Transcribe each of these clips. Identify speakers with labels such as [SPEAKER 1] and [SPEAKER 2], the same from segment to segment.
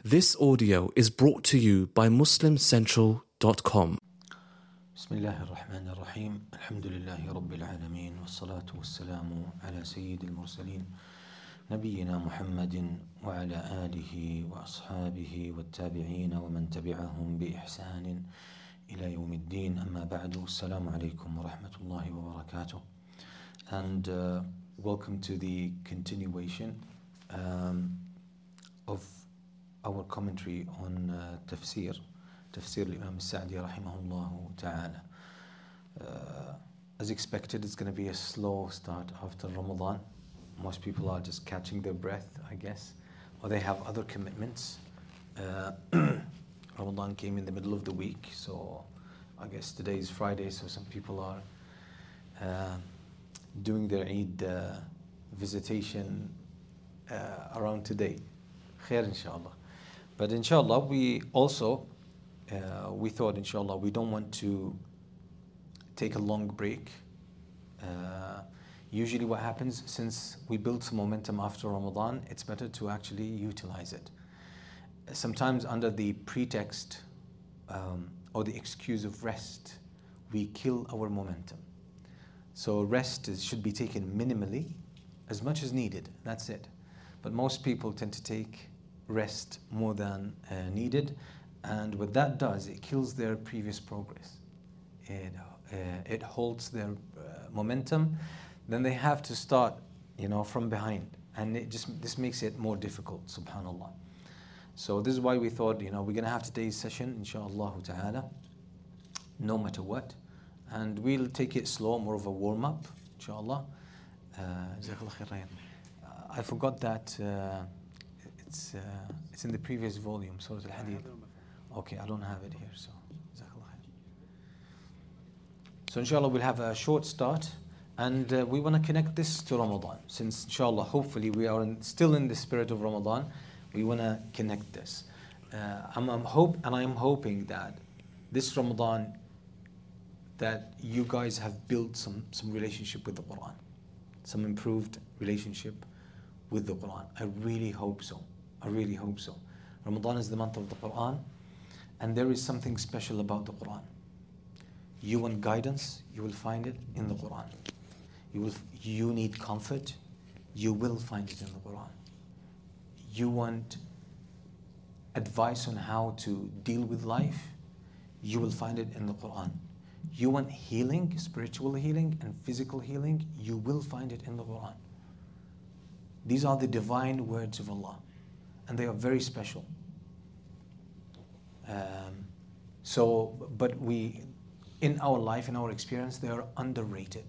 [SPEAKER 1] This audio is brought to you by MuslimCentral.com.
[SPEAKER 2] بسم الله الرحمن الرحيم الحمد لله رب العالمين والصلاة والسلام على سيد المرسلين نبينا محمد وعلى آله وأصحابه والتابعين ومن تبعهم بإحسان إلى يوم الدين أما بعد السلام عليكم ورحمة الله وبركاته. And welcome to the continuation of our commentary on Tafsir Imam Sa'di rahimahullah ta'ala. As expected, it's going to be a slow start after Ramadan. Most people are just catching their breath, I guess, or they have other commitments. Ramadan came in the middle of the week, so I guess today is Friday, so some people are doing their Eid visitation around today. Khair inshallah. But inshallah, we thought inshallah we don't want to take a long break. Usually what happens, since we build some momentum after Ramadan, it's better to actually utilize it. Sometimes under the pretext or the excuse of rest, we kill our momentum. So rest should be taken minimally, as much as needed, that's it. But most people tend to take rest more than needed, and what that does, it kills their previous progress. It halts their momentum. Then they have to start, from behind, and this makes it more difficult. Subhanallah. So this is why we thought, we're going to have today's session, inshallah ta'ala, no matter what, and we'll take it slow, more of a warm up, inshallah. I forgot that. It's in the previous volume, Surah Al-Hadid. Okay, I don't have it here, so So inshallah we'll have a short start, and we want to connect this to Ramadan. Since inshallah, hopefully we are still in the spirit of Ramadan, we want to connect this. I'm hoping that this Ramadan, that you guys have built some relationship with the Quran, some improved relationship with the Quran. I really hope so. Ramadan is the month of the Quran, and there is something special about the Quran. You want guidance, you will find it in the Quran. You need comfort, you will find it in the Quran. You want advice on how to deal with life, you will find it in the Quran. You want healing, spiritual healing and physical healing, you will find it in the Quran. These are the divine words of Allah, and they are very special. But in our life, in our experience, they are underrated.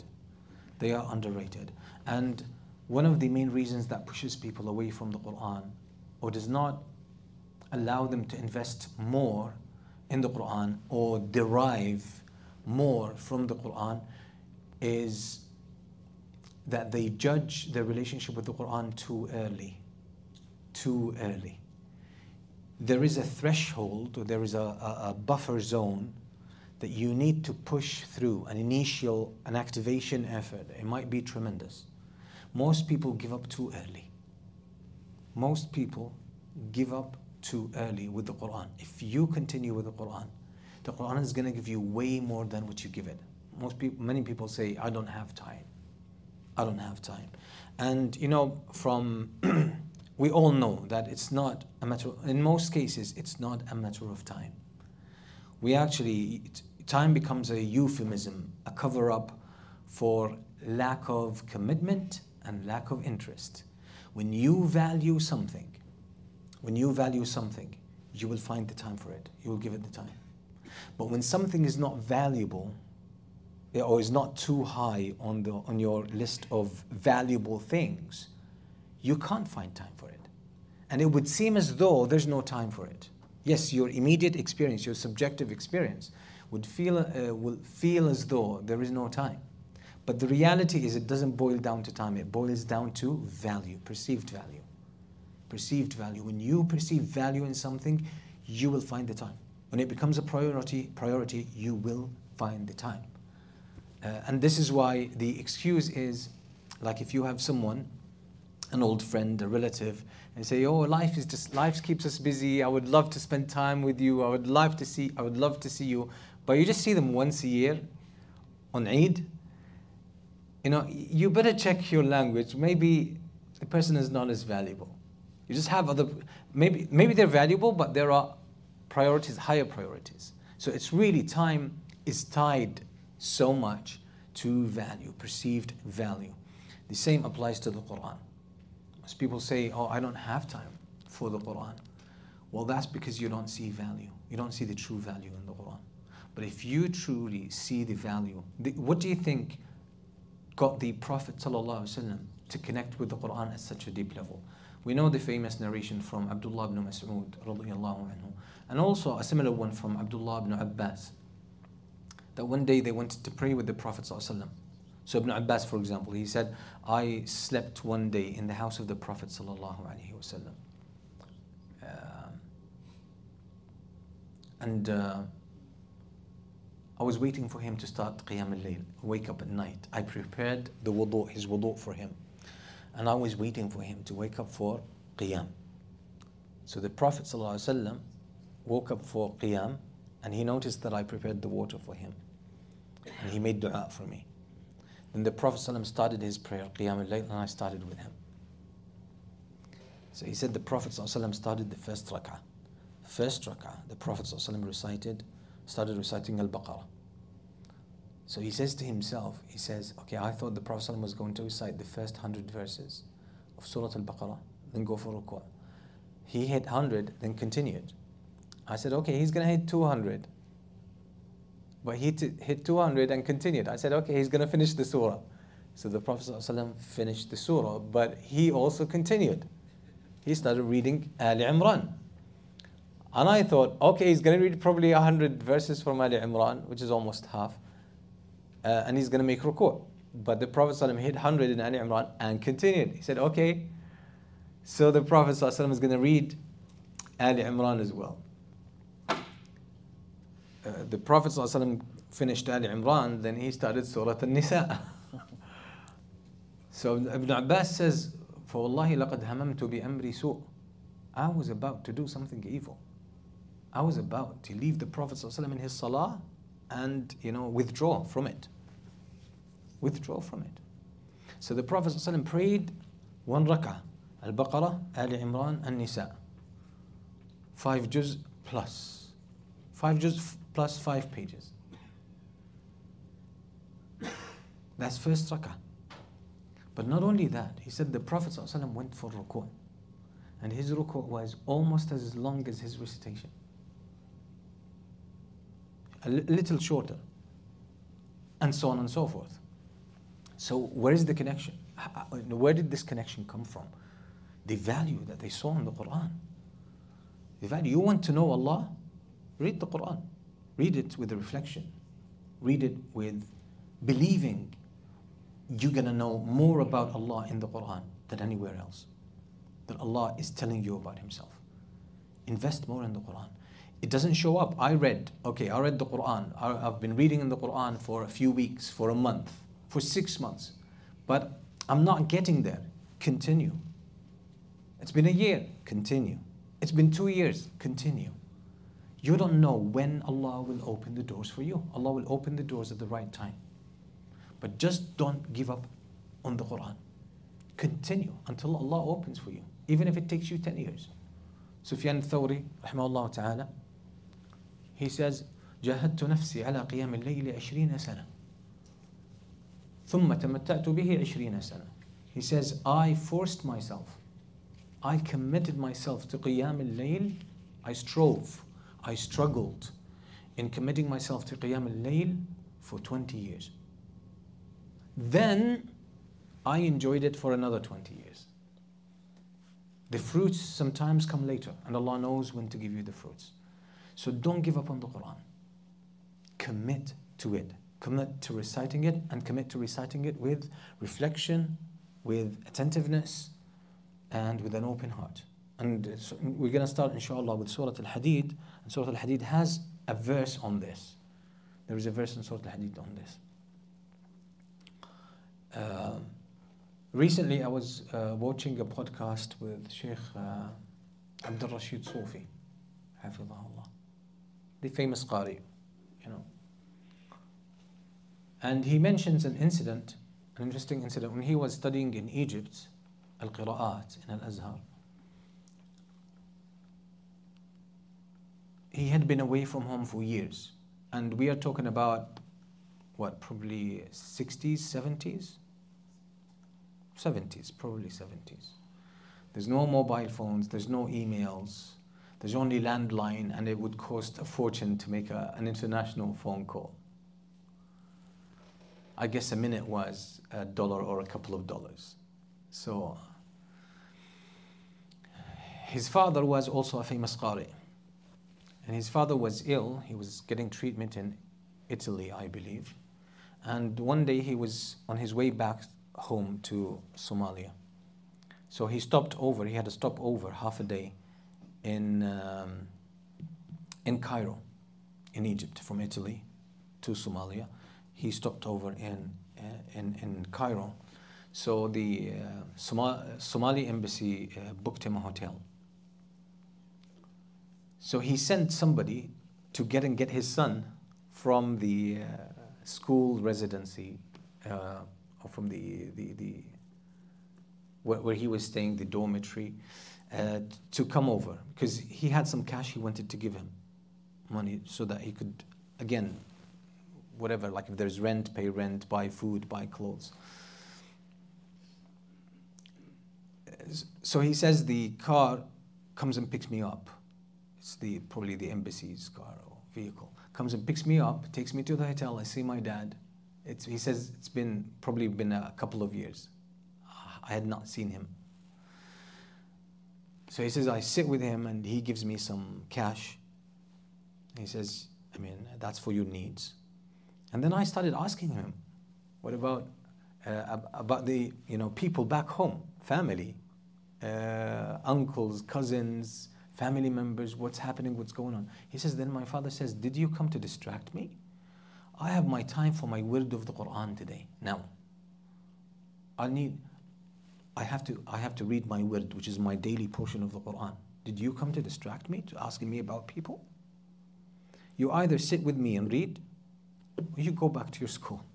[SPEAKER 2] And one of the main reasons that pushes people away from the Quran, or does not allow them to invest more in the Quran or derive more from the Quran, is that they judge their relationship with the Quran too early. There is a threshold, or there is a buffer zone that you need to push through, an activation effort. It might be tremendous. Most people give up too early. Most people give up too early with the Quran. If you continue with the Quran is going to give you way more than what you give it. Many people say, I don't have time. And we all know that it's not a matter, in most cases, it's not a matter of time. Time becomes a euphemism, a cover-up for lack of commitment and lack of interest. When you value something, you will find the time for it. You will give it the time. But when something is not valuable, or is not too high on your list of valuable things, you can't find time for it. And it would seem as though there's no time for it. Yes, your immediate experience, your subjective experience will feel as though there is no time. But the reality is, it doesn't boil down to time, it boils down to value, perceived value. When you perceive value in something, you will find the time. When it becomes a priority, you will find the time. And this is why the excuse is, like if you have someone an old friend, a relative, and say, "Oh, life keeps us busy. I would love to spend time with you. I would love to see you." But you just see them once a year on Eid. You better check your language. Maybe the person is not as valuable. You just have maybe they're valuable, but there are priorities, higher priorities. So it's really, time is tied so much to value, perceived value. The same applies to the Quran. As people say, "Oh, I don't have time for the Quran." Well, that's because you don't see value. You don't see the true value in the Quran. But if you truly see the value, what do you think got the Prophet ﷺ to connect with the Quran at such a deep level? We know the famous narration from Abdullah ibn Mas'ud radiyallahu anhu, and also a similar one from Abdullah ibn Abbas, that one day they wanted to pray with the Prophet ﷺ. So Ibn Abbas, for example, he said, "I slept one day in the house of the Prophet ﷺ. And I was waiting for him to start Qiyam al-Layl, wake up at night. I prepared his wudu for him. And I was waiting for him to wake up for Qiyam." So the Prophet ﷺ woke up for Qiyam, and he noticed that I prepared the water for him. And he made dua for me. Then the Prophet ﷺ started his prayer, Qiyam al-Layl, and I started with him. So he said the Prophet ﷺ started the first rak'ah. First rak'ah, the Prophet ﷺ started reciting Al-Baqarah. So he says to himself, he says, "Okay, I thought the Prophet ﷺ was going to recite the first 100 verses of Surah Al-Baqarah, then go for ruku'. He hit 100, then continued. I said, okay, he's going to hit 200. But he hit 200 and continued. I said, okay, he's going to finish the surah. So the Prophet ﷺ finished the surah, but he also continued. He started reading Ali Imran. And I thought, okay, he's going to read probably 100 verses from Ali Imran, which is almost half. And he's going to make ruku'. But the Prophet ﷺ hit 100 in Ali Imran and continued. He said, okay, so the Prophet ﷺ is going to read Ali Imran as well. The Prophet ﷺ finished Ali Imran, then he started Surah An-Nisa. So Ibn Abbas says, فَوَاللَّهِ لَقَدْ هَمَمْتُ بِأَمْرِ سُوءٍ. I was about to do something evil. I was about to leave the Prophet ﷺ in his salah and, withdraw from it. Withdraw from it. So the Prophet ﷺ prayed one rak'ah, Al-Baqarah, Ali Imran, and Nisa. 5 juz plus. 5 juz plus 5 pages. That's first rak'ah. But not only that, he said the Prophet ﷺ went for ruku'. And his ruku' was almost as long as his recitation. A little shorter. And so on and so forth. So where is the connection? Where did this connection come from? The value that they saw in the Quran. The value. You want to know Allah? Read the Quran. Read it with a reflection. Read it with believing you're going to know more about Allah in the Quran than anywhere else. That Allah is telling you about Himself. Invest more in the Quran. It doesn't show up. I read the Quran. I've been reading in the Quran for a few weeks, for a month, for 6 months. But I'm not getting there. Continue. It's been a year. Continue. It's been 2 years. Continue. You don't know when Allah will open the doors for you. Allah will open the doors at the right time. But just don't give up on the Quran. Continue until Allah opens for you, even if it takes you 10 years. Sufyan al-Thawri, rahimahullah ta'ala, he says, جاهدت نفسي على قيام الليل 20 سنة ثم تمتعت به 20 سنة. He says, I forced myself, I committed myself to qiyam al-layl. I struggled in committing myself to qiyam al-layl for 20 years. Then I enjoyed it for another 20 years. The fruits sometimes come later, and Allah knows when to give you the fruits. So don't give up on the Quran. Commit to it. Commit to reciting it, and commit to reciting it with reflection, with attentiveness, and with an open heart. And we're going to start, inshallah, with Surah Al-Hadid. And Surah Al-Hadid has a verse on this. There is a verse in Surah Al-Hadid on this. Recently, I was watching a podcast with Sheikh Abdul Rashid Sufi, Hafidhahullah, the famous Qari, you know. And he mentions an incident, an interesting incident, when he was studying in Egypt, Al-Qira'at in Al-Azhar. He had been away from home for years. And we are talking about, what, probably 60s, 70s? 70s, probably 70s. There's no mobile phones, there's no emails, there's only landline, and it would cost a fortune to make an international phone call. I guess a minute was $1 or a couple of dollars. So, his father was also a famous Qari. And his father was ill, he was getting treatment in Italy, I believe. And one day he was on his way back home to Somalia. So he stopped over, he had to stop over half a day in Cairo, in Egypt, from Italy to Somalia. He stopped over in Cairo. So the Somali embassy booked him a hotel. So he sent somebody to get his son from the school residency, or from where he was staying, the dormitory, to come over, because he had some cash he wanted to give him, money, so that he could, again, whatever, like if there's rent, pay rent, buy food, buy clothes. So he says the car comes and picks me up. It's probably the embassy's car or vehicle. Comes and picks me up, takes me to the hotel. I see my dad. He says it's probably been a couple of years. I had not seen him. So he says I sit with him and he gives me some cash. He says, that's for your needs. And then I started asking him, what about the people back home, family, uncles, cousins, family members, what's happening, what's going on? He says, then my father says, did you come to distract me? I have my time for my wird of the Quran today. Now, I have to read my wird, which is my daily portion of the Quran. Did you come to distract me, to asking me about people? You either sit with me and read, or you go back to your school.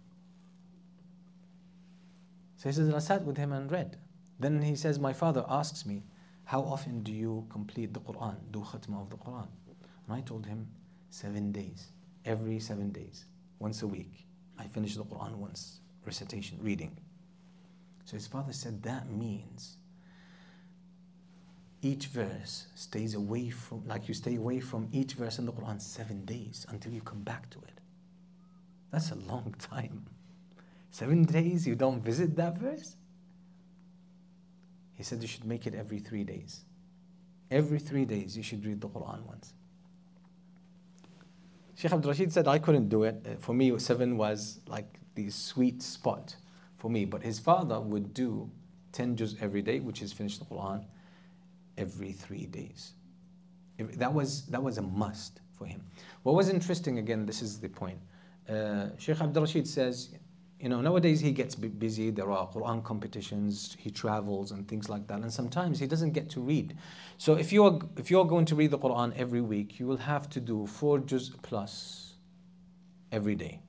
[SPEAKER 2] So he says, I sat with him and read. Then he says, my father asks me, how often do you complete the Quran, do khatma of the Quran? And I told him, 7 days, every 7 days, once a week. I finish the Quran once, recitation, reading. So his father said, that means each verse stays away from, like you stay away from each verse in the Quran 7 days until you come back to it. That's a long time. 7 days you don't visit that verse? He said you should make it every 3 days. Every 3 days you should read the Quran once. Sheikh Abdul Rashid said I couldn't do it. For me, 7 was like the sweet spot for me. But his father would do 10 juz every day, which is finish the Quran every 3 days. That was a must for him. What was interesting, again, this is the point. Sheikh Abdul Rashid says, nowadays he gets busy, there are Quran competitions, he travels and things like that, and sometimes he doesn't get to read. So if you're going to read the Quran every week, you will have to do 4 juz plus every day.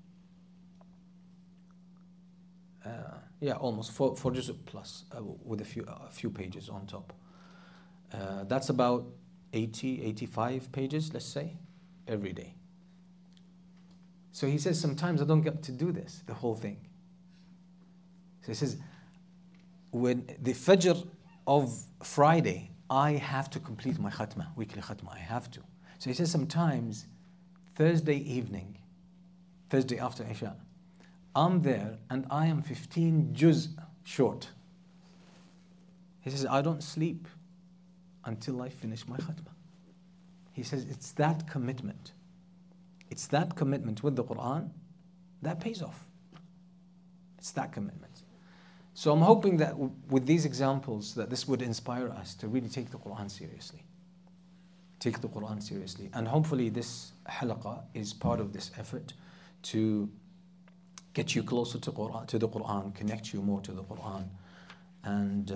[SPEAKER 2] Almost 4 juz plus with a few pages on top. That's about 85 pages, let's say, every day. So he says, sometimes I don't get to do this, the whole thing. So he says, when the Fajr of Friday, I have to complete my khatma, weekly khatma, I have to. So he says, sometimes Thursday evening, Thursday after Isha, I'm there and I am 15 juz short. He says, I don't sleep until I finish my khatma. He says, it's that commitment. It's that commitment with the Quran that pays off. It's that commitment. So I'm hoping that with these examples that this would inspire us to really take the Quran seriously. Take the Quran seriously. And hopefully this halaqah is part of this effort to get you closer to the Quran, connect you more to the Quran, and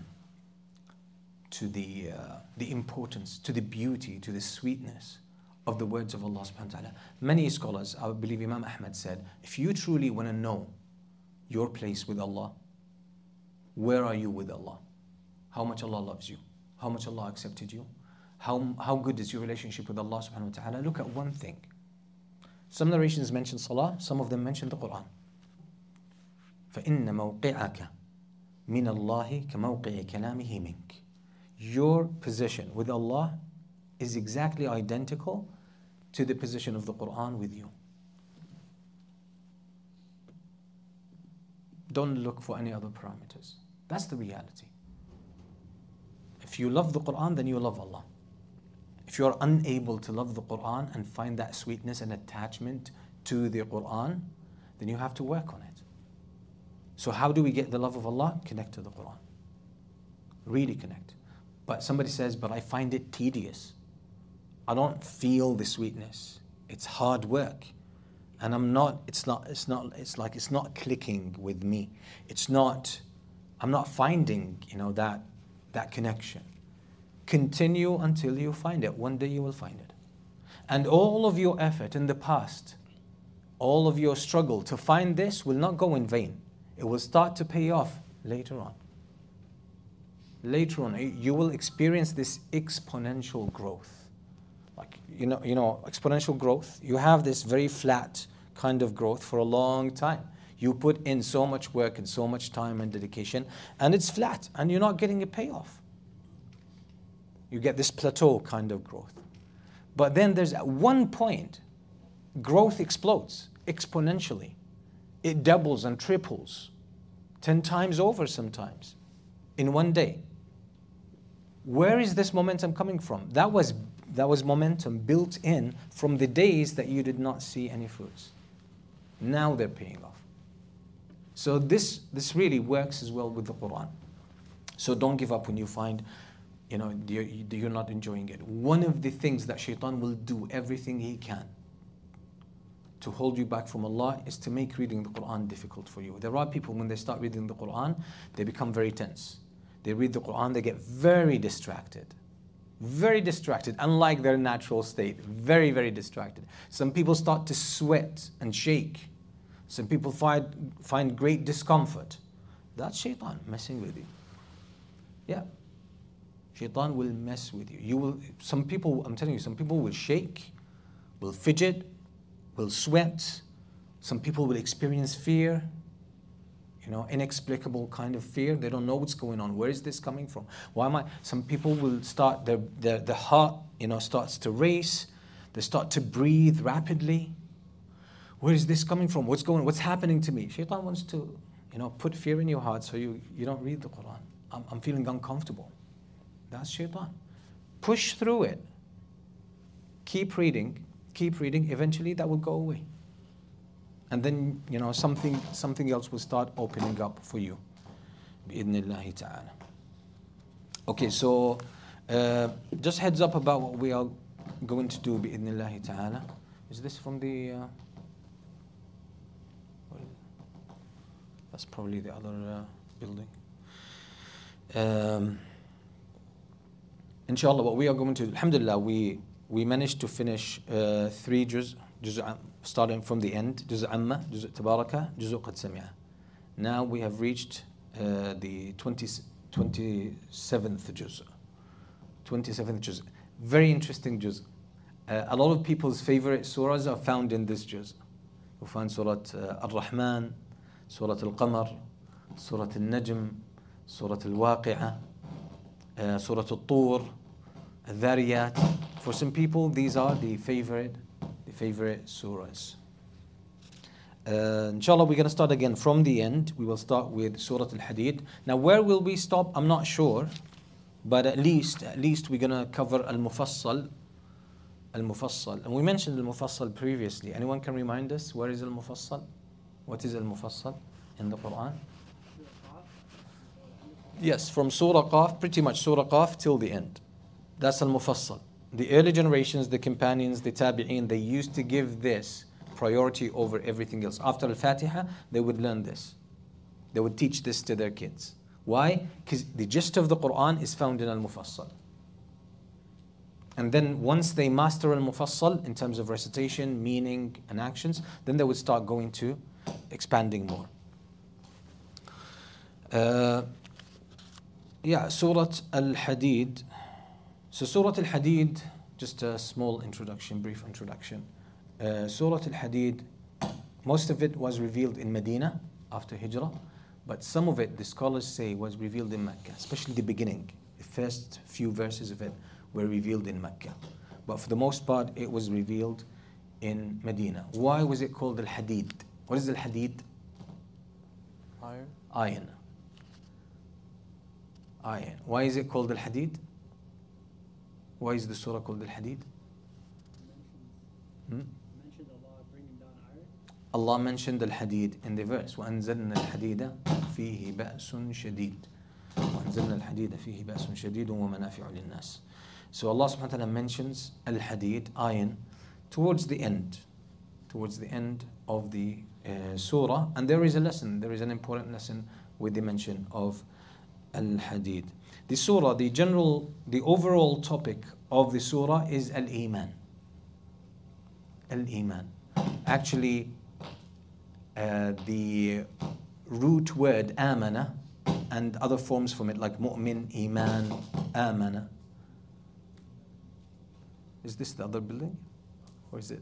[SPEAKER 2] to the importance, to the beauty, to the sweetness of the words of Allah subhanahu wa ta'ala. Many scholars, I believe Imam Ahmad said, if you truly want to know your place with Allah, where are you with Allah? How much Allah loves you? How much Allah accepted you? How good is your relationship with Allah subhanahu wa ta'ala? Look at one thing. Some narrations mention Salah, some of them mention the Quran. فَإِنَّ مَوْقِعَكَ مِنَ اللَّهِ كَمَوْقِعِ كَلَامِهِ مِنْكَ. Your position with Allah is exactly identical to the position of the Quran with you. Don't look for any other parameters. That's the reality. If you love the Quran, then you love Allah. If you are unable to love the Quran and find that sweetness and attachment to the Quran, then you have to work on it. So how do we get the love of Allah? Connect to the Quran. Really connect. But somebody says, but I find it tedious. I don't feel the sweetness. It's hard work. And it's not clicking with me. I'm not finding, that connection. Continue until you find it. One day you will find it. And all of your effort in the past, all of your struggle to find this will not go in vain. It will start to pay off later on. Later on, you will experience this exponential growth. Exponential growth. You have this very flat kind of growth for a long time. You put in so much work and so much time and dedication, and it's flat, and you're not getting a payoff. You get this plateau kind of growth. But then there's at one point, growth explodes exponentially. It doubles and triples, 10 times over sometimes, in one day. Where is this momentum coming from? That was momentum built in from the days that you did not see any fruits. Now they're paying off. So this really works as well with the Quran. So don't give up when you find, you're not enjoying it. One of the things that Shaitan will do everything he can to hold you back from Allah is to make reading the Quran difficult for you. There are people, when they start reading the Quran, they become very tense. They read the Quran, they get very distracted. Very distracted, unlike their natural state. Very, very distracted. Some people start to sweat and shake. Some people find great discomfort. That's Shaitan messing with you. Yeah. Shaitan will mess with you. Some people will shake, will fidget, will sweat. Some people will experience fear. Inexplicable kind of fear. They don't know what's going on. Where is this coming from? Some people will start, the heart, starts to race. They start to breathe rapidly. Where is this coming from? What's happening to me? Shaitan wants to, put fear in your heart so you don't read the Quran. I'm feeling uncomfortable. That's Shaitan. Push through it. Keep reading. Eventually that will go away. And then, something else will start opening up for you. Bi-idhnillahi ta'ala. Okay, so just heads up about what we are going to do, bi-idhnillahi ta'ala. Is this from the... that's probably the other building. Inshallah, what we are going to... Alhamdulillah, we managed to finish 3 juz starting from the end, Juz' Amma, Juz' Tabaraka, Juz' Qad Sami'a. Now we have reached the 27th Juz'. 27th Juz'. Very interesting Juz'. A lot of people's favorite surahs are found in this Juz'. You find Surah Ar-Rahman, Surah Al-Qamar, Surah Al-Najm, Surah Al-Waqi'ah, Surah Al-Tur, Al-Dhariyat. For some people, these are the favorite surahs. Inshallah, we're going to start again from the end. We will start with Surah Al-Hadid. Now, where will we stop? I'm not sure, but at least we're going to cover Al-Mufassal. Al-Mufassal. And we mentioned Al-Mufassal previously. Anyone can remind us, where is Al-Mufassal? What is Al-Mufassal in the Quran? Yes, from Surah Qaf, pretty much Surah Qaf till the end. That's Al-Mufassal. The early generations, the companions, the tabi'een, they used to give this priority over everything else. After Al-Fatiha, they would learn this. They would teach this to their kids. Why? Because the gist of the Quran is found in Al-Mufassal. And then once they master Al-Mufassal in terms of recitation, meaning and actions, then they would start going to expanding more. Surah Al-Hadid. So Surah Al-Hadid, just a small introduction, brief introduction. Surah Al-Hadid, most of it was revealed in Medina after Hijrah, but some of it, the scholars say, was revealed in Mecca, especially the beginning. The first few verses of it were revealed in Mecca. But for the most part, it was revealed in Medina. Why was it called Al-Hadid? What is Al-Hadid? Iron. Why is it called Al-Hadid? Why is the surah called Al-Hadid?
[SPEAKER 3] Mentioned Allah bringing down iron.
[SPEAKER 2] Allah mentioned Al-Hadid in the verse. وَأَنزَلْنَا الْحَدِيدَ فِيهِ بَأْسٌ شَدِيد. وَأَنزَلْنَا الْحَدِيدَ فِيهِ بَأْسٌ شَدِيد وَمَنَافِعُ لِلنَّاسِ. So Allah subhanahu wa ta'ala mentions Al-Hadid, iron, towards the end of the surah. And there is an important lesson with the mention of Al-Hadid. The surah, the overall topic of the surah is Al-Iman. Al-Iman. Actually, the root word amana and other forms from it like mu'min, iman, amana. Is this the other building? Or is it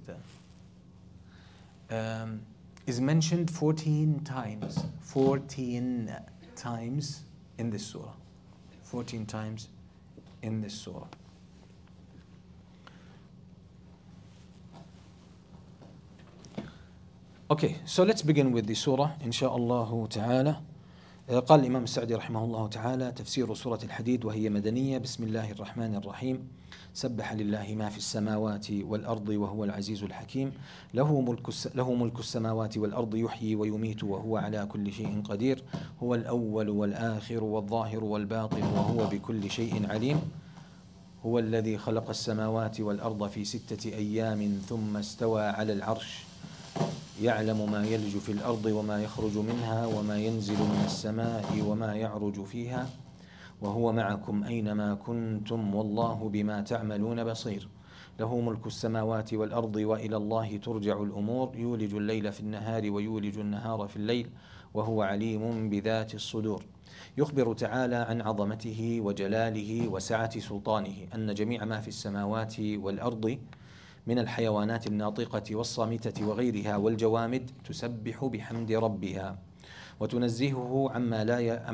[SPEAKER 2] there? Is mentioned 14 times. 14 times in this surah. 14 times in this surah. Okay, so let's begin with the surah, insha'Allah ta'ala. قال الإمام السعدي رحمه الله تعالى: تفسير سورة الحديد وهي مدنية. بسم الله الرحمن الرحيم. سبح لله ما في السماوات والأرض وهو العزيز الحكيم. له ملك السماوات والأرض يحيي ويميت وهو على كل شيء قدير. هو الأول والآخر والظاهر والباطن وهو بكل شيء عليم. هو الذي خلق السماوات والأرض في 6 أيام ثم استوى على العرش. يعلم ما يلج في الأرض وما يخرج منها وما ينزل من السماء وما يعرج فيها وهو معكم أينما كنتم والله بما تعملون بصير. له ملك السماوات والأرض وإلى الله ترجع الأمور. يولج الليل في النهار ويولج النهار في الليل وهو عليم بذات الصدور. يخبر تعالى عن عظمته وجلاله وسعة سلطانه أن جميع ما في السماوات والأرض من الحيوانات الناطقة والصامتة وغيرها والجوامد تسبح بحمد ربها وتنزهه عما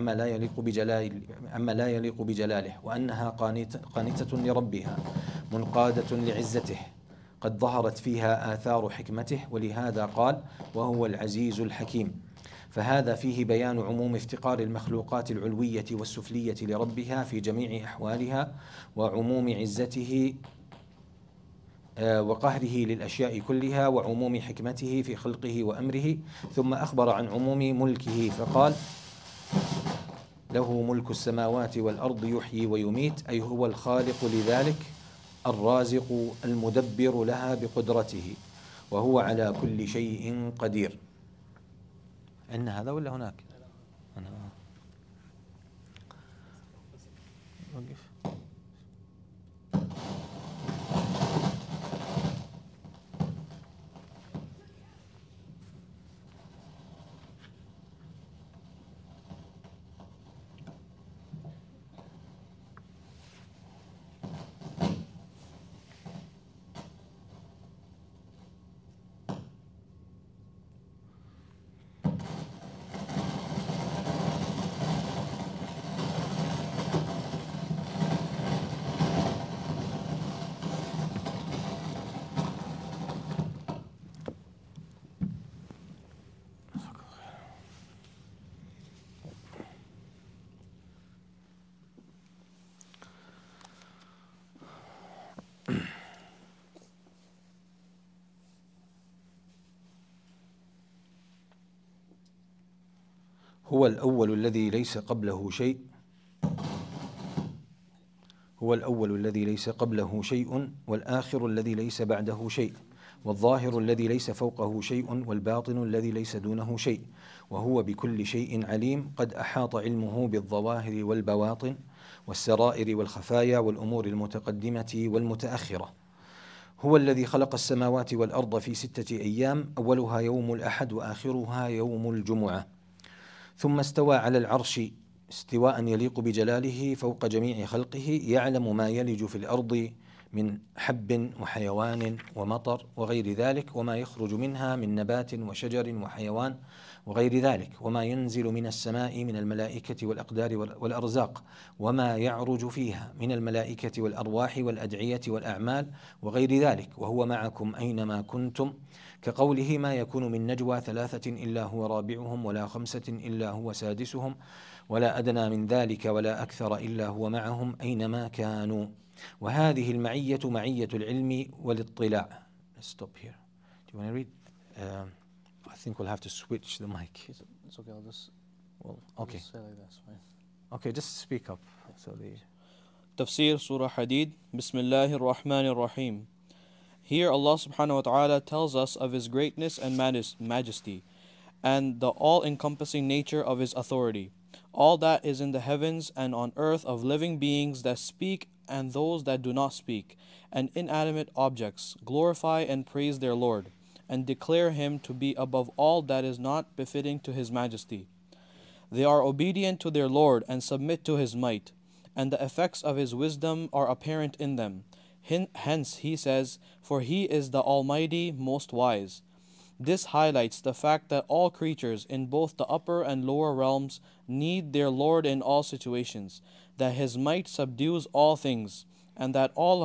[SPEAKER 2] لا يليق بجلاله وأنها قانتة لربها منقادة لعزته قد ظهرت فيها آثار حكمته ولهذا قال: وهو العزيز الحكيم. فهذا فيه بيان عموم افتقار المخلوقات العلوية والسفلية لربها في جميع أحوالها وعموم عزته وقهره للأشياء كلها وعموم حكمته في خلقه وأمره. ثم أخبر عن عموم ملكه فقال: له ملك السماوات والأرض يحيي ويميت، أي هو الخالق لذلك الرازق المدبر لها بقدرته وهو على كل شيء قدير. إن هذا ولا هناك؟ أنا وقف. هو الأول الذي ليس قبله شيء هو الأول الذي ليس قبله شيء والآخر الذي ليس بعده شيء والظاهر الذي ليس فوقه شيء والباطن الذي ليس دونه شيء وهو بكل شيء عليم قد أحاط علمه بالظواهر والبواطن والسرائر والخفايا والأمور المتقدمة والمتأخرة. هو الذي خلق السماوات والأرض في 6 أيام أولها يوم الأحد وآخرها يوم الجمعة، ثم استوى على العرش استواء يليق بجلاله فوق جميع خلقه، يعلم ما يلج في الأرض من حب وحيوان ومطر وغير ذلك، وما يخرج منها من نبات وشجر وحيوان وغير ذلك، وما ينزل من السماء من الملائكة والأقدار والأرزاق، وما يعرج فيها من الملائكة والأرواح والأدعية والأعمال وغير ذلك، وهو معكم أينما كنتم، كقوله ما يكون من نجوى 3 إلا هو رابعهم ولا 5 إلا هو سادسهم ولا أدنى من ذلك ولا أكثر إلا هو معهم أينما كانوا. وهذه المعية معية العلم والاطلاع. Let's stop here. Do you want to read? I think we'll have to switch the mic.
[SPEAKER 4] It's okay, I'll just,
[SPEAKER 2] Okay.
[SPEAKER 4] just say like this, fine.
[SPEAKER 2] Okay, just speak up. So the
[SPEAKER 4] Tafsir Surah Hadid. Bismillahir Rahmanir Rahim. Here Allah subhanahu wa ta'ala tells us of His greatness and majesty and the all-encompassing nature of His authority. All that is in the heavens and on earth of living beings that speak and those that do not speak, and inanimate objects, glorify and praise their Lord, and declare Him to be above all that is not befitting to His majesty. They are obedient to their Lord and submit to His might, and the effects of His wisdom are apparent in them. Hence He says, for He is the Almighty, most wise. This highlights the fact that all creatures in both the upper and lower realms need their Lord in all situations, that His might subdues all things, and that all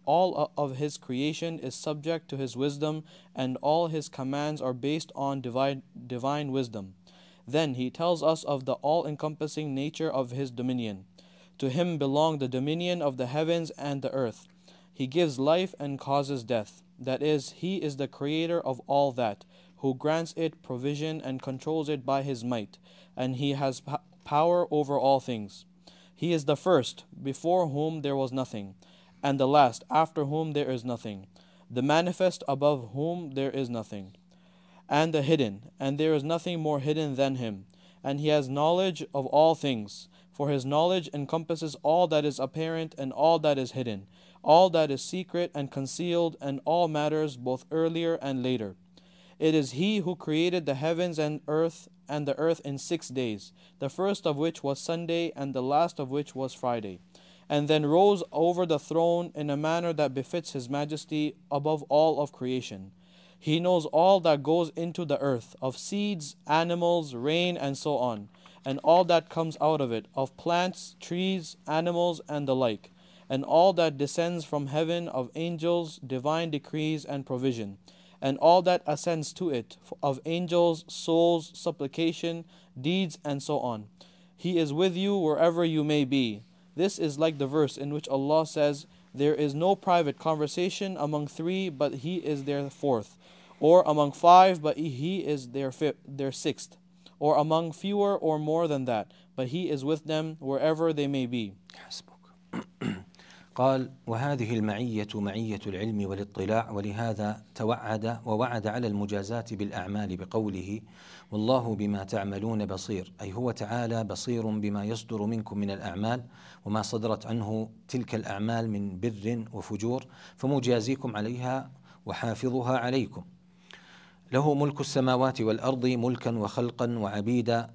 [SPEAKER 4] of His creation is subject to His wisdom, and all His commands are based on divine wisdom. Then He tells us of the all-encompassing nature of His dominion. To Him belong the dominion of the heavens and the earth. He gives life and causes death. That is, He is the creator of all that, who grants it provision and controls it by His might, and He has power over all things. He is the first, before whom there was nothing, and the last, after whom there is nothing, the manifest, above whom there is nothing, and the hidden, and there is nothing more hidden than Him. And He has knowledge of all things, for His knowledge encompasses all that is apparent and all that is hidden, all that is secret and concealed, and all matters both earlier and later. It is He who created the heavens and the earth in 6 days, the first of which was Sunday and the last of which was Friday, and then rose over the throne in a manner that befits His majesty above all of creation. He knows all that goes into the earth, of seeds, animals, rain, and so on, and all that comes out of it, of plants, trees, animals, and the like, and all that descends from heaven of angels, divine decrees, and provision, and all that ascends to it, of angels, souls, supplication, deeds, and so on. He is with you wherever you may be. This is like the verse in which Allah says, there is no private conversation among 3, but He is their 4th, or among 5, but He is their 6th, or among fewer or more than that, but He is with them wherever they may be.
[SPEAKER 2] قال وهذه المعية معية العلم والاطلاع، ولهذا ووعد على المجازاة بالأعمال بقوله والله بما تعملون بصير، أي هو تعالى بصير بما يصدر منكم من الأعمال وما صدرت عنه تلك الأعمال من بر وفجور، فمجازيكم عليها وحافظها عليكم. له ملك السماوات والأرض ملكا وخلقا وعبيدا،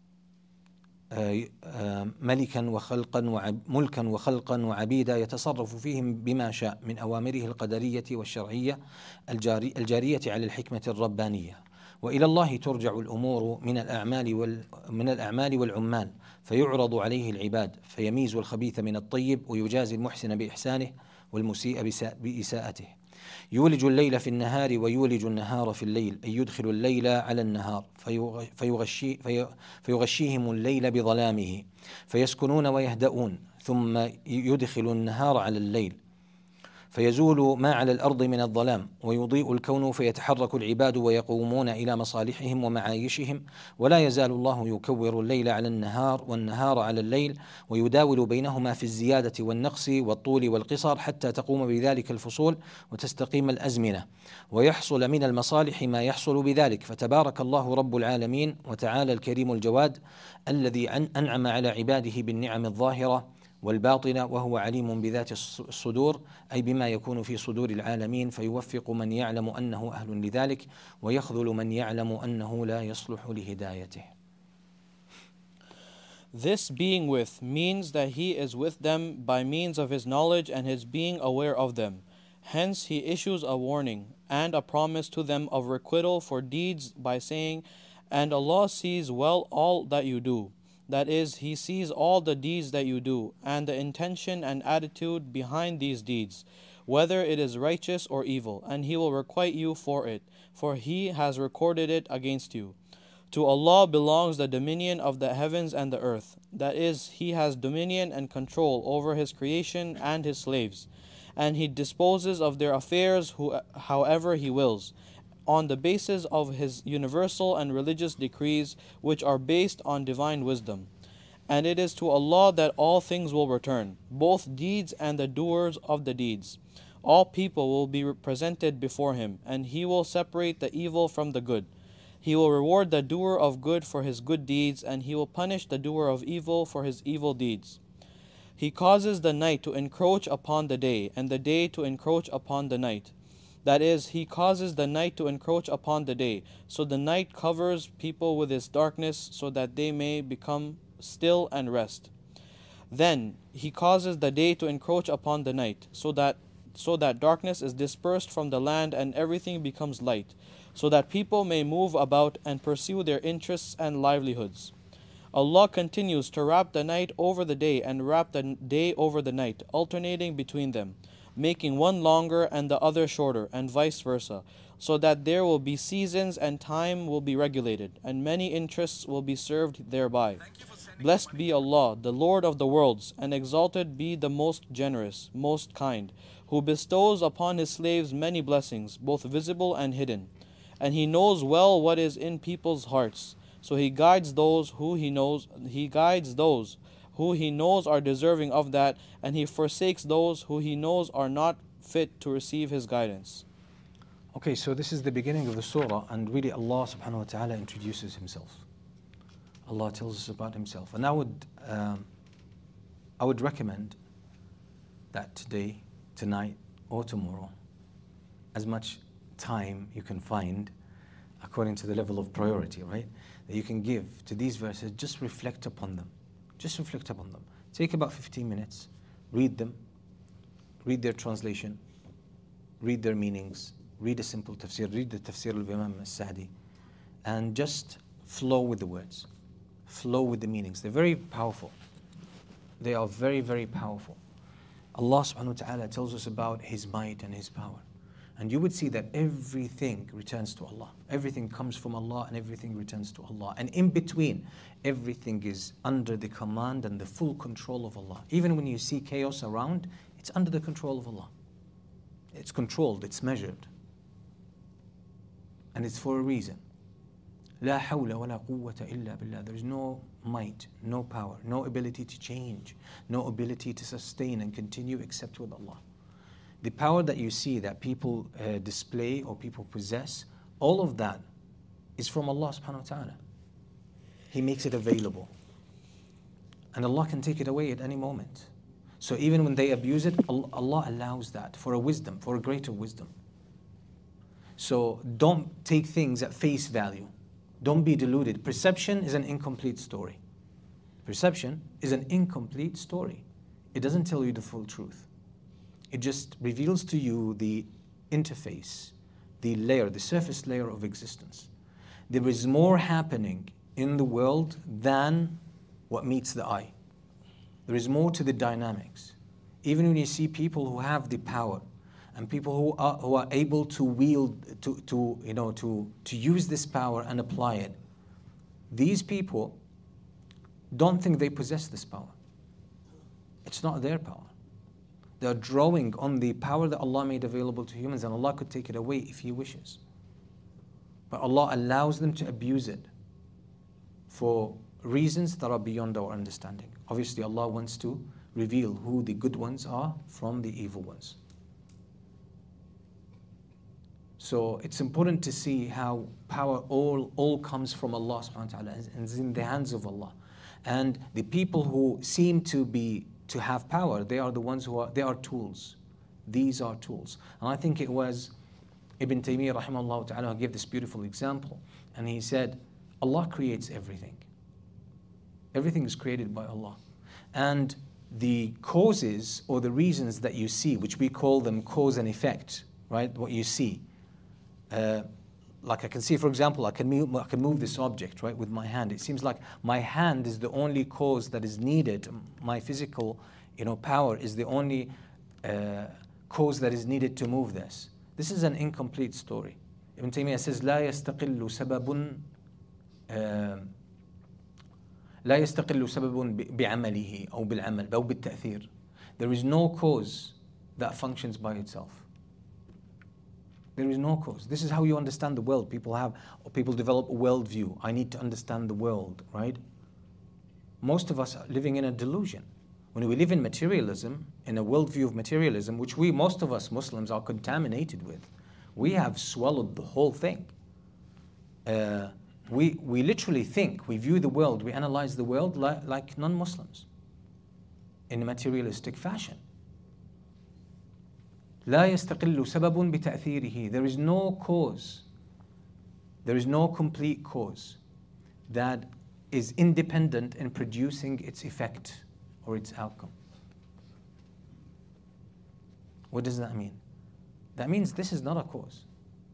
[SPEAKER 2] ملكا وخلقا وعبيدا يتصرف فيهم بما شاء من أوامره القدرية والشرعية الجارية على الحكمة الربانية. وإلى الله ترجع الأمور من الأعمال والعمال، فيعرض عليه العباد فيميز الخبيث من الطيب، ويجازي المحسن بإحسانه والمسيء بإساءته. يولج الليل في النهار ويولج النهار في الليل، أي يدخل الليل على النهار فيغشيهم الليل بظلامه فيسكنون ويهدؤون، ثم يدخل النهار على الليل فيزول ما على الأرض من الظلام ويضيء الكون فيتحرك العباد ويقومون إلى مصالحهم ومعايشهم ولا يزال الله يكور الليل على النهار والنهار على الليل ويداول بينهما في الزيادة والنقص والطول والقصر حتى تقوم بذلك الفصول وتستقيم الأزمنة ويحصل من المصالح ما يحصل بذلك. فتبارك الله رب العالمين وتعالى الكريم الجواد الذي أنعم على عباده بالنعم الظاهرة والباطنة وهو عليم بذات الصدور أي بما يكون في صدور العالمين فيوفق من يعلم أنه أهل لذلك ويخذل من يعلم أنه لا يصلح لهدايته.
[SPEAKER 4] This being with means that he is with them by means of his knowledge and his being aware of them. Hence he issues a warning and a promise to them of requital for deeds by saying, "And Allah sees well all that you do." That is, he sees all the deeds that you do, and the intention and attitude behind these deeds, whether it is righteous or evil, and he will requite you for it, for he has recorded it against you. To Allah belongs the dominion of the heavens and the earth. That is, he has dominion and control over his creation and his slaves, and he disposes of their affairs however he wills, on the basis of his universal and religious decrees, which are based on divine wisdom. And it is to Allah that all things will return, both deeds and the doers of the deeds. All people will be presented before him, and he will separate the evil from the good. He will reward the doer of good for his good deeds, and he will punish the doer of evil for his evil deeds. He causes the night to encroach upon the day, and the day to encroach upon the night. That is, he causes the night to encroach upon the day, so the night covers people with its darkness, so that they may become still and rest. Then he causes the day to encroach upon the night, so that darkness is dispersed from the land and everything becomes light, so that people may move about and pursue their interests and livelihoods. Allah continues to wrap the night over the day and wrap the day over the night, alternating between them, making one longer and the other shorter, and vice versa, so that there will be seasons and time will be regulated, and many interests will be served thereby. Blessed be Allah, the Lord of the worlds, and exalted be the most generous, most kind, who bestows upon his slaves many blessings, both visible and hidden. And he knows well what is in people's hearts, so he guides those who he knows are deserving of that, and he forsakes those who he knows are not fit to receive his guidance.
[SPEAKER 2] Okay, so this is the beginning of the surah, and really Allah subhanahu wa ta'ala introduces himself. Allah tells us about himself. And I would recommend that today, tonight, or tomorrow, as much time you can find, according to the level of priority, right, that you can give to these verses, just reflect upon them. Just reflect upon them. Take about 15 minutes, read them, read their translation, read their meanings, read a simple tafsir, read the tafsir of Imam al-Sa'di, and just flow with the words, flow with the meanings. They're very powerful. They are very, very powerful. Allah subhanahu wa ta'ala tells us about his might and his power. And you would see that everything returns to Allah. Everything comes from Allah and everything returns to Allah. And in between, everything is under the command and the full control of Allah. Even when you see chaos around, it's under the control of Allah. It's controlled, it's measured. And it's for a reason. لا حول ولا قوة إلا بالله. There is no might, no power, no ability to change, no ability to sustain and continue except with Allah. The power that you see that people display or people possess, all of that is from Allah subhanahu wa ta'ala. He makes it available. And Allah can take it away at any moment. So even when they abuse it, Allah allows that for a wisdom, for a greater wisdom. So don't take things at face value. Don't be deluded. Perception is an incomplete story. Perception is an incomplete story. It doesn't tell you the full truth. It just reveals to you the interface, the layer, the surface layer of existence. There is more happening in the world than what meets the eye. There is more to the dynamics. Even when you see people who have the power and people who are able to wield, to use this power and apply it, these people don't think they possess this power. It's not their power. They are drawing on the power that Allah made available to humans, and Allah could take it away if He wishes. But Allah allows them to abuse it for reasons that are beyond our understanding. Obviously, Allah wants to reveal who the good ones are from the evil ones. So it's important to see how power all comes from Allah subhanahu wa ta'ala and is in the hands of Allah. And the people who seem to have power, they are the ones they are tools. These are tools. And I think it was Ibn Taymiyyah rahimahullah ta'ala who gave this beautiful example. And he said, Allah creates everything. Everything is created by Allah. And the causes or the reasons that you see, which we call them cause and effect, right? What you see. Like I can see, for example, I can move this object, right, with my hand. It seems like my hand is the only cause that is needed. My physical, power is the only cause that is needed to move this. This is an incomplete story. Ibn Taymiyyah says, لا يستقل سبب لا يستقل سبب بعمله أو بالعمل أو بالتأثير. There is no cause that functions by itself. There is no cause. This is how you understand the world. People develop a worldview. I need to understand the world, right? Most of us are living in a delusion. When we live in materialism, in a worldview of materialism, which most of us Muslims are contaminated with, we have swallowed the whole thing. We literally think, we view the world, we analyze the world like non-Muslims in a materialistic fashion. لا يستقل سبب بتأثيره. There is no cause, there is no complete cause that is independent in producing its effect or its outcome. What does that mean? That means this is not a cause.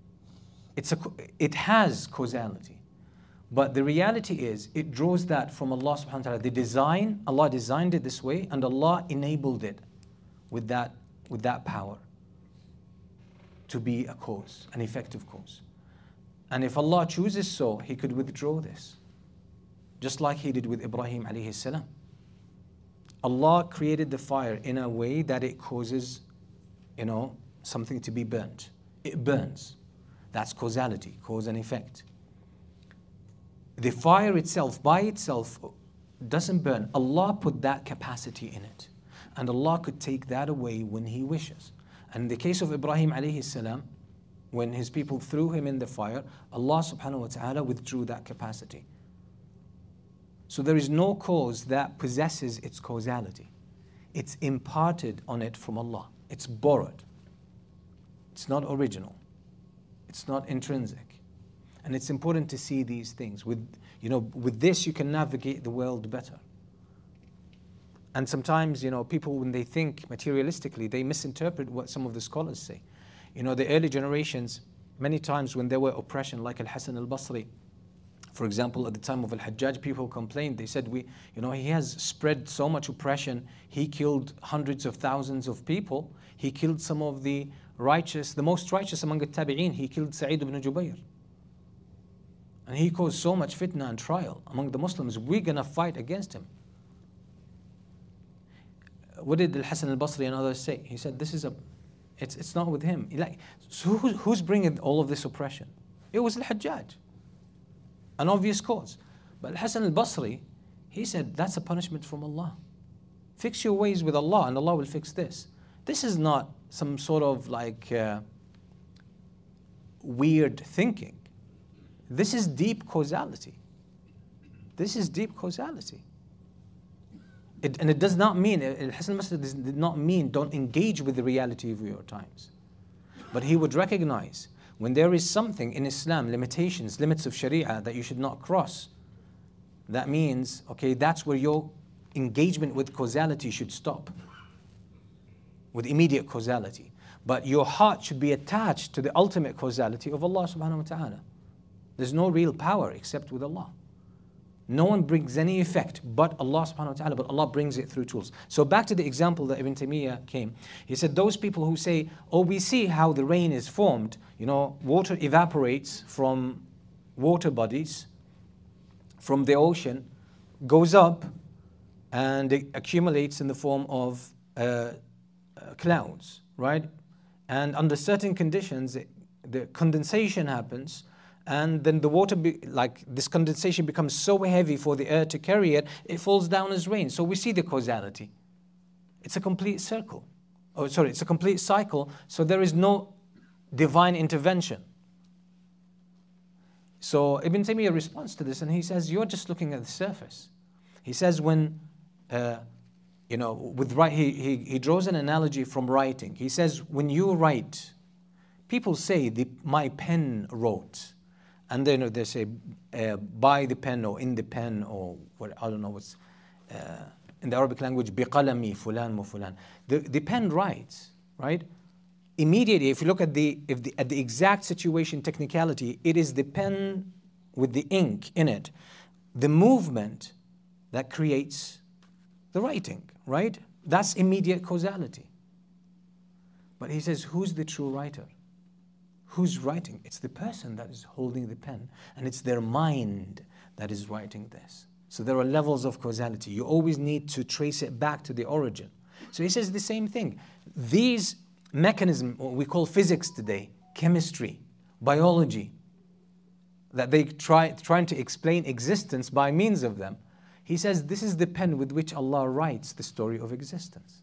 [SPEAKER 2] It has causality. But the reality is, it draws that from Allah subhanahu wa ta'ala. The design, Allah designed it this way, and Allah enabled it with that power to be a cause, an effective cause. And if Allah chooses so, He could withdraw this. Just like He did with Ibrahim alayhi salam. Allah created the fire in a way that it causes, something to be burnt. It burns. That's causality, cause and effect. The fire itself, by itself, doesn't burn. Allah put that capacity in it. And Allah could take that away when He wishes. And in the case of Ibrahim alayhi salam, when his people threw him in the fire, Allah subhanahu wa ta'ala withdrew that capacity. So there is no cause that possesses its causality. It's imparted on it from Allah. It's borrowed. It's not original. It's not intrinsic. And it's important to see these things. With this you can navigate the world better. And sometimes, people, when they think materialistically, they misinterpret what some of the scholars say. The early generations, many times when there were oppression, like Al-Hasan al-Basri, for example, at the time of Al-Hajjaj, people complained. They said, he has spread so much oppression. He killed hundreds of thousands of people. He killed some of the most righteous among the Tabi'een. He killed Sa'id ibn Jubayr. And he caused so much fitna and trial among the Muslims. We're going to fight against him. What did Al-Hasan al-Basri and others say? He said, it's not with him. So who's bringing all of this oppression? It was Al-Hajjaj. An obvious cause. But Al-Hasan al-Basri, he said, that's a punishment from Allah. Fix your ways with Allah and Allah will fix this. This is not some sort of weird thinking. This is deep causality. This is deep causality. And it does not mean, Al-Hasan al-Basri did not mean don't engage with the reality of your times. But he would recognize when there is something in Islam, limits of Sharia that you should not cross, that means, that's where your engagement with causality should stop. With immediate causality. But your heart should be attached to the ultimate causality of Allah subhanahu wa ta'ala. There's no real power except with Allah. No one brings any effect but Allah subhanahu wa ta'ala, but Allah brings it through tools. So back to the example that Ibn Taymiyyah came. He said those people who say, we see how the rain is formed. Water evaporates from water bodies, from the ocean, goes up, and it accumulates in the form of clouds, right? And under certain conditions, the condensation happens, and then the water, like this condensation becomes so heavy for the earth to carry it, it falls down as rain. So we see the causality. It's a complete circle. Oh, sorry, it's a complete cycle. So there is no divine intervention. So Ibn Taymiyyah responds to this, and he says, you're just looking at the surface. He says when, with he draws an analogy from writing. He says, when you write, people say, my pen wrote. And then they say, by the pen or in the pen or what, I don't know what's, in the Arabic language, biqalami fulan mu fulan. The pen writes, right? Immediately, if you look at the exact situation, technicality, it is the pen with the ink in it, the movement that creates the writing, right? That's immediate causality. But he says, who's the true writer? Who's writing? It's the person that is holding the pen, and it's their mind that is writing this. So there are levels of causality. You always need to trace it back to the origin. So he says the same thing. These mechanisms, what we call physics today, chemistry, biology, that they trying to explain existence by means of them. He says this is the pen with which Allah writes the story of existence.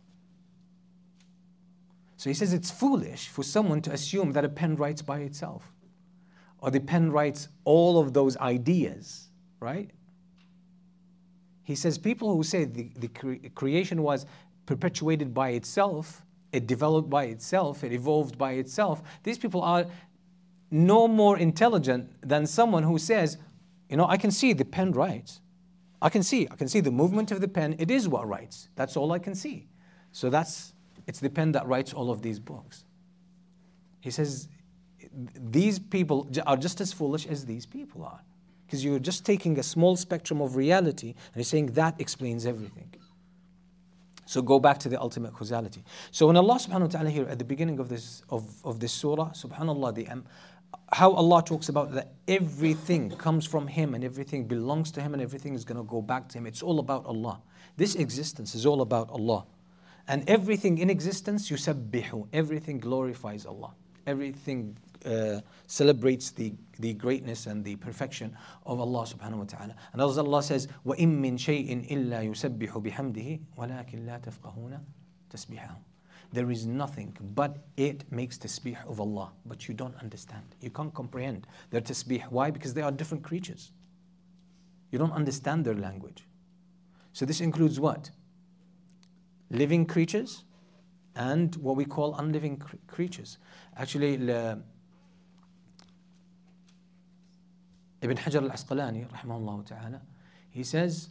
[SPEAKER 2] So he says it's foolish for someone to assume that a pen writes by itself, or the pen writes all of those ideas, right? He says people who say the creation was perpetuated by itself, it developed by itself, it evolved by itself, these people are no more intelligent than someone who says, I can see the pen writes. I can see the movement of the pen, it is what writes. That's all I can see. So it's the pen that writes all of these books. He says, these people are just as foolish as these people are. Because you're just taking a small spectrum of reality and you're saying that explains everything. So go back to the ultimate causality. So when Allah subhanahu wa ta'ala here at the beginning of this surah, subhanallah, how Allah talks about that everything comes from Him and everything belongs to Him and everything is going to go back to Him. It's all about Allah. This existence is all about Allah. And everything in existence, yusabbihu, everything glorifies Allah. Everything celebrates the greatness and the perfection of Allah subhanahu wa ta'ala. And as Allah says, وَإِن مِّن شَيْءٍ إِلَّا يُسَبِّحُ بِحَمْدِهِ وَلَكِنْ لَا تَفْقَهُونَ تَسْبِحَهُ. There is nothing but it makes tasbih of Allah, but you don't understand. You can't comprehend their tasbih. Why? Because they are different creatures. You don't understand their language. So this includes what? Living creatures and what we call unliving creatures. Actually, Ibn Hajar al-Asqalani, rahimahullah ta'ala, he says,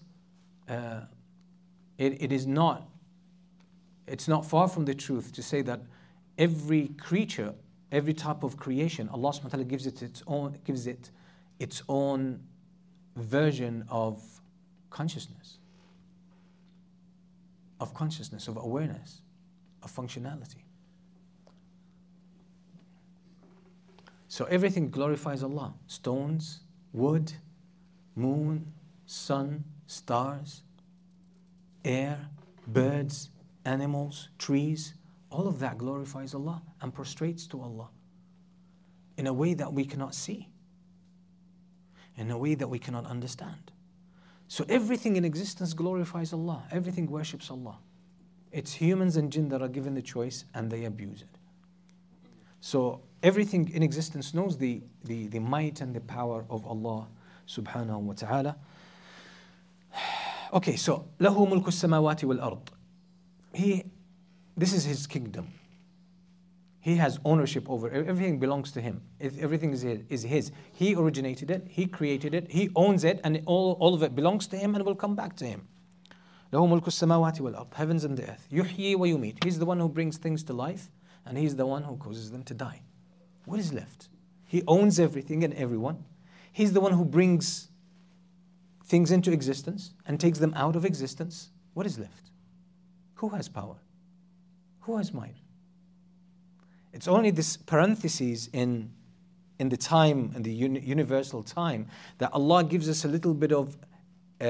[SPEAKER 2] it's not far from the truth to say that every creature, every type of creation, Allah subhanahu wa ta'ala gives it its own version of consciousness, of awareness, of functionality. So everything glorifies Allah. Stones, wood, moon, sun, stars, air, birds, animals, trees, all of that glorifies Allah and prostrates to Allah in a way that we cannot see, in a way that we cannot understand. So everything in existence glorifies Allah. Everything worships Allah. It's humans and jinn that are given the choice and they abuse it. So everything in existence knows the might and the power of Allah subhanahu wa ta'ala. Okay, so له ملك السماوات والأرض. This is His kingdom. He has ownership over everything. Belongs to Him. Everything is His. He originated it. He created it. He owns it, and all of it belongs to Him and will come back to Him. له ملك السماوات والأرض. Heavens and the earth. يحيي ويميت. He's the one who brings things to life, and He's the one who causes them to die. What is left? He owns everything and everyone. He's the one who brings things into existence and takes them out of existence. What is left? Who has power? Who has might? It's only this parenthesis in the time, in the universal time, that Allah gives us a little bit of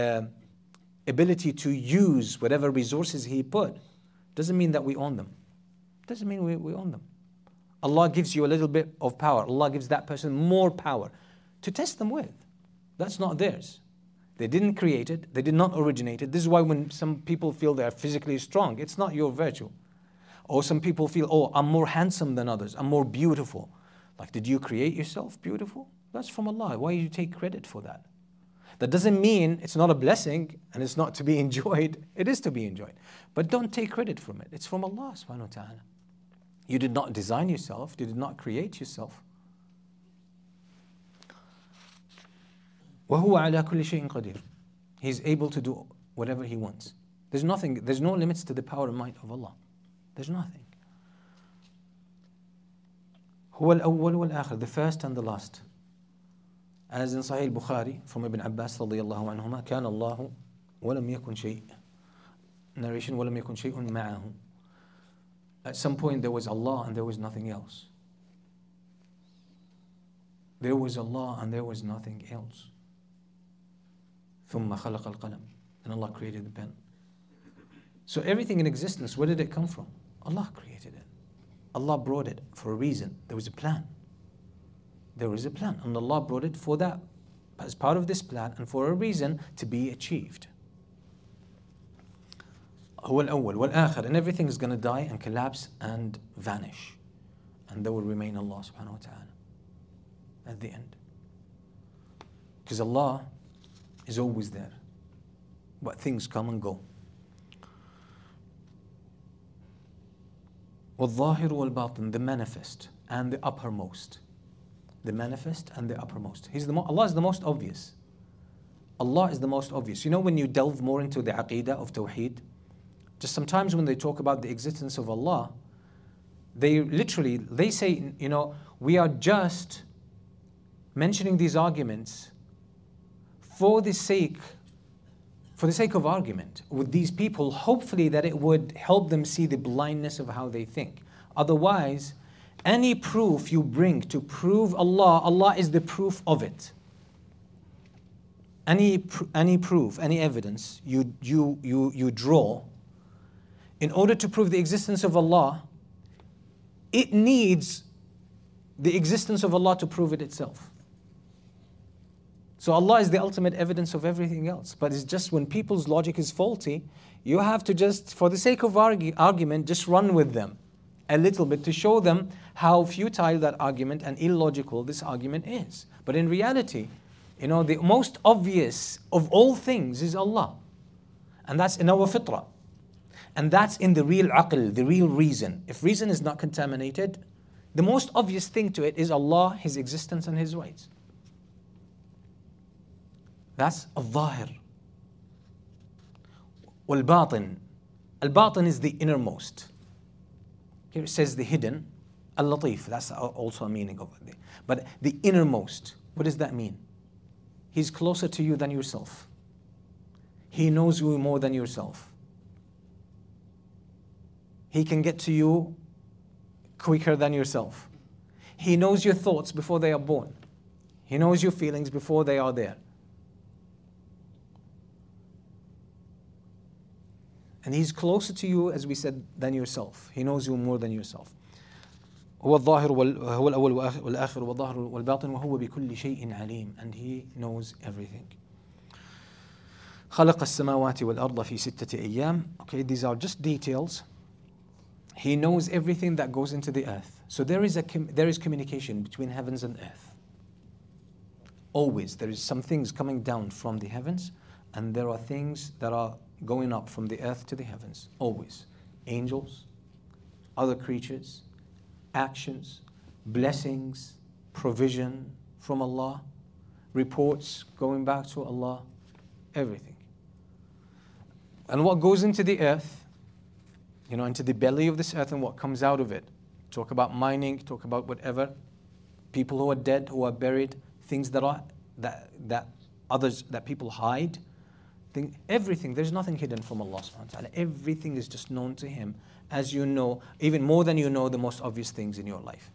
[SPEAKER 2] ability to use whatever resources He put. Doesn't mean that we own them. Doesn't mean we own them. Allah gives you a little bit of power. Allah gives that person more power to test them with. That's not theirs. They didn't create it. They did not originate it. This is why when some people feel they are physically strong, it's not your virtue. Or some people feel, oh, I'm more handsome than others. I'm more beautiful. Like, did you create yourself beautiful? That's from Allah. Why do you take credit for that? That doesn't mean it's not a blessing and it's not to be enjoyed. It is to be enjoyed. But don't take credit from it. It's from Allah subhanahu wa ta'ala. You did not design yourself. You did not create yourself. وَهُوَ عَلَى كُلِّ شَيْءٍ قَدِيرٌ. He's able to do whatever He wants. There's no limits to the power and might of Allah. There's nothing. هُوَ الْأَوَّلُ وَالْآخِرُ. The first and the last. As in Sahih Bukhari from Ibn Abbas radiyallahu anhuma, كان الله ولم يكن شيء. Narration, ولم يكن شيء معه. At some point there was Allah and there was nothing else. There was Allah and there was nothing else. ثم خلق القلم. And Allah created the pen. So everything in existence, where did it come from? Allah created it. Allah brought it for a reason. There was a plan. There was a plan. And Allah brought it for that, as part of this plan and for a reason to be achieved. هو الأول والآخر. And everything is going to die and collapse and vanish. And there will remain Allah subhanahu wa ta'ala at the end. Because Allah is always there. But things come and go. وَالظَّاهِرُ وَالْبَاطِنُ. The manifest and the uppermost. The manifest and the uppermost. Allah is the most obvious. Allah is the most obvious. You know, when you delve more into the aqidah of Tawheed, just sometimes when they talk about the existence of Allah, they say, you know, we are just mentioning these arguments for the sake of argument with these people, hopefully that it would help them see the blindness of how they think. Otherwise, any proof you bring to prove Allah, Allah is the proof of it. Any proof, any evidence you draw in order to prove the existence of Allah, it needs the existence of Allah to prove it itself. So Allah is the ultimate evidence of everything else. But it's just when people's logic is faulty, you have to just, for the sake of argument, just run with them a little bit to show them how futile that argument and illogical this argument is. But in reality, you know, the most obvious of all things is Allah. And that's in our fitrah. And that's in the real aql, the real reason. If reason is not contaminated, the most obvious thing to it is Allah, His existence and His ways. That's al-zahir. Wal-batin. Al-batin is the innermost. Here it says the hidden. Al-latif, that's also a meaning of it. But the innermost, what does that mean? He's closer to you than yourself. He knows you more than yourself. He can get to you quicker than yourself. He knows your thoughts before they are born. He knows your feelings before they are there. And He's closer to you, as we said, than yourself. He knows you more than yourself. هو الظاهر هو الأول والآخر والظاهر والباطن وهو بكل شيء عليم. And He knows everything. خلق السماوات والأرض في 6 أيام. Okay, these are just details. He knows everything that goes into the earth. So there is communication between heavens and earth. Always. There is some things coming down from the heavens, and there are things that are going up from the earth to the heavens. Always. Angels, other creatures, actions, blessings, provision from Allah, reports going back to Allah, everything. And what goes into the earth, you know, into the belly of this earth and what comes out of it. Talk about mining, talk about whatever. People who are dead, who are buried, things that people hide. Everything, there's nothing hidden from Allah subhanahu wa ta'ala. Everything is just known to Him, as you know, even more than you know the most obvious things in your life.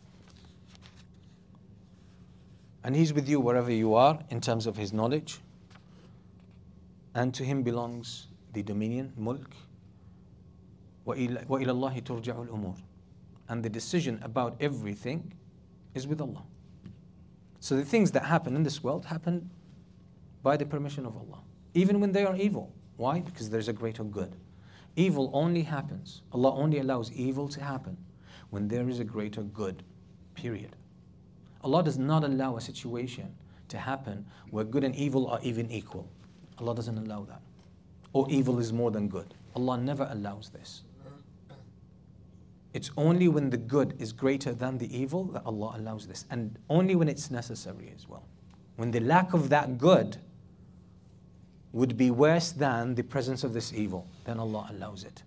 [SPEAKER 2] And He's with you wherever you are in terms of His knowledge. And to Him belongs the dominion, mulk, وَإِلَى اللَّهِ تُرْجَعُ الْأُمُورِ. And the decision about everything is with Allah. So the things that happen in this world happen by the permission of Allah, even when they are evil. Why? Because there's a greater good. Evil only happens, Allah only allows evil to happen when there is a greater good, period. Allah does not allow a situation to happen where good and evil are even equal. Allah doesn't allow that. Or evil is more than good. Allah never allows this. It's only when the good is greater than the evil that Allah allows this. And only when it's necessary as well. When the lack of that good would be worse than the presence of this evil, then Allah allows it.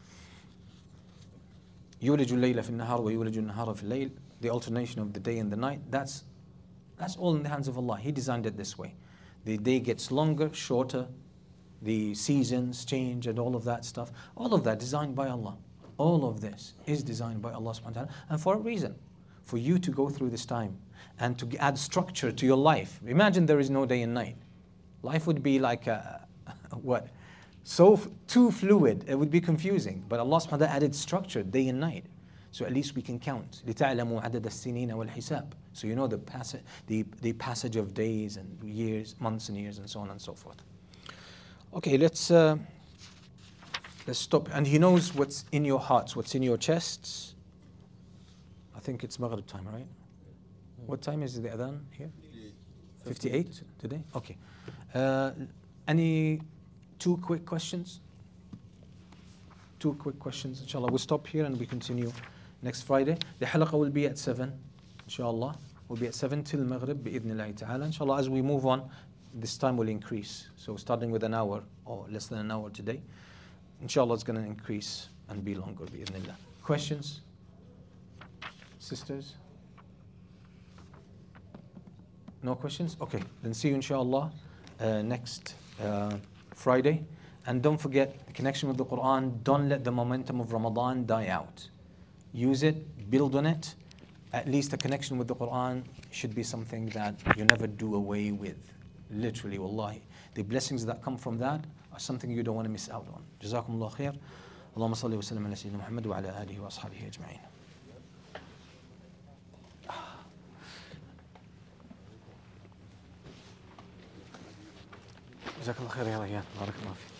[SPEAKER 2] يولج الليل في النهار ويولج النهار في الليل. The alternation of the day and the night, that's all in the hands of Allah. He designed it this way. The day gets longer, shorter, the seasons change and all of that stuff. All of that designed by Allah. All of this is designed by Allah subhanahu wa ta'ala, and for a reason. For you to go through this time and to add structure to your life. Imagine there is no day and night. Life would be like what? So too fluid, it would be confusing. But Allah subhanahu wa ta'ala added structure, day and night. So at least we can count. لِتَعْلَمُوا عَدَدَ السِّنِينَ وَالْحِسَابِ. So you know the passage of days and years, months and years and so on and so forth. Okay, let's stop. And He knows what's in your hearts, what's in your chests. I think it's Maghrib time, right? What time is the adhan here? 58 today? Okay. Any two quick questions? Two quick questions, inshallah. We'll stop here and we continue next Friday. The halaqah will be at 7, inshallah. Will be at 7 till Maghrib, bi'idhnillahi ta'ala. Inshallah, as we move on, this time will increase. So starting with an hour or less than an hour today, inshallah, it's going to increase and be longer, bi'idhnillah. Questions? Sisters? No questions? Okay, then see you inshallah next Friday. And don't forget the connection with the Quran. Don't let the momentum of Ramadan die out. Use it, build on it. At least the connection with the Quran should be something that you never do away with. Literally, wallahi. The blessings that come from that are something you don't want to miss out on. Jazakumullah khair. Allahumma salli wa sallam ala Sayyidina Muhammad wa ala alihi wa ashabihi ajma'in. جزاك الله خير يا ريان بارك الله فيك